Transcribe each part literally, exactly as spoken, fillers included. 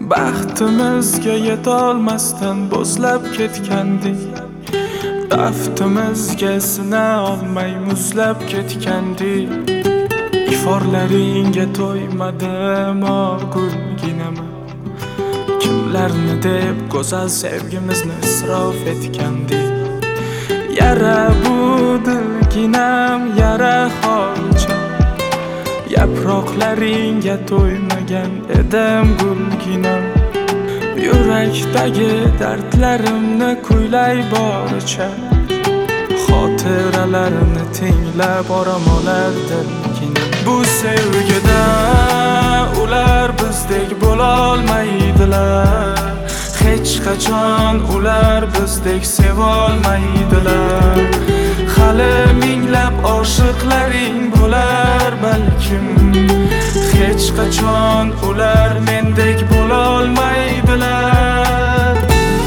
Baxtimizga yetolmasdan bo'zlab ketgandik. Daftimizga sina olmay muzlab ketgandik. Iforlaringga to'ymadim gulginama. Kimlarni deb go'zal sevgimizni isrof etgandik. Yara bu dilginam, yara holcha. Yaproqlaringga to'ymagan edim gulginam. Yurakdagi dardlarimni kuylay boricha. Xotiralarni tinglab orom olar dilginam. Bu sevgida ular bizdek bo'la olmaydilar. Hech qachon ular bizdek seva olmaydilar. Hali minglab oshiqlaring bo'lar balkim. Hech qachon ular mendek bo'la olmaydilar.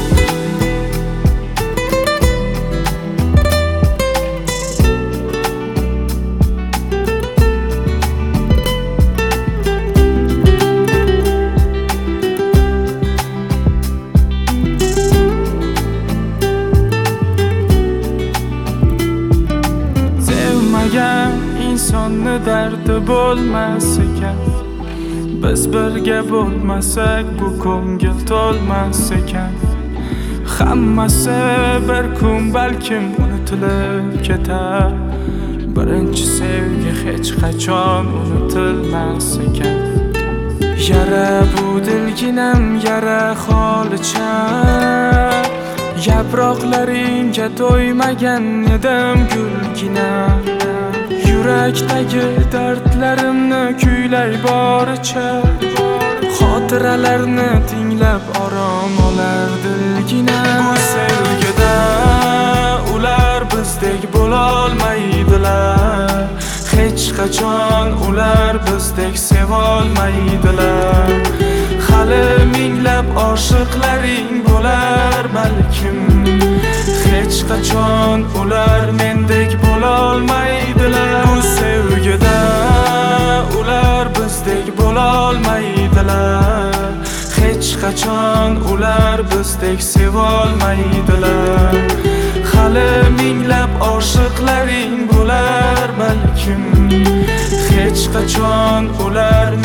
İnsonni dardi bo'lmas ekan. Biz birga bo'lmasak bu ko'ngil to'lmas ekan. Hammasi bir kun balkim unutilib ketar. Birinchi sevgi hech qachon unutilmas ekan. Yara bu dilginam, yara holicha. Yaproqlaringga to'ymagan edim gulginam. Yurakdagi dardlarimni kuylay boricha. Xotiralarni tinglab orom olar dilginam. Bu sevgida ular bizdek bo'la olmaydilar. Hech qachon ular bizdek seva olmaydilar. Hali minglab oshiqlaring bo'lar balkim. Hech qachon ular mendek bo'la olmaydilar. Bu sevgida ular bizdek bo'la olmaydilar. Hech qachon ular bizdek seva olmaydilar. Hali minglab oshiqlaring bo'lar balkim. Hech qachon ular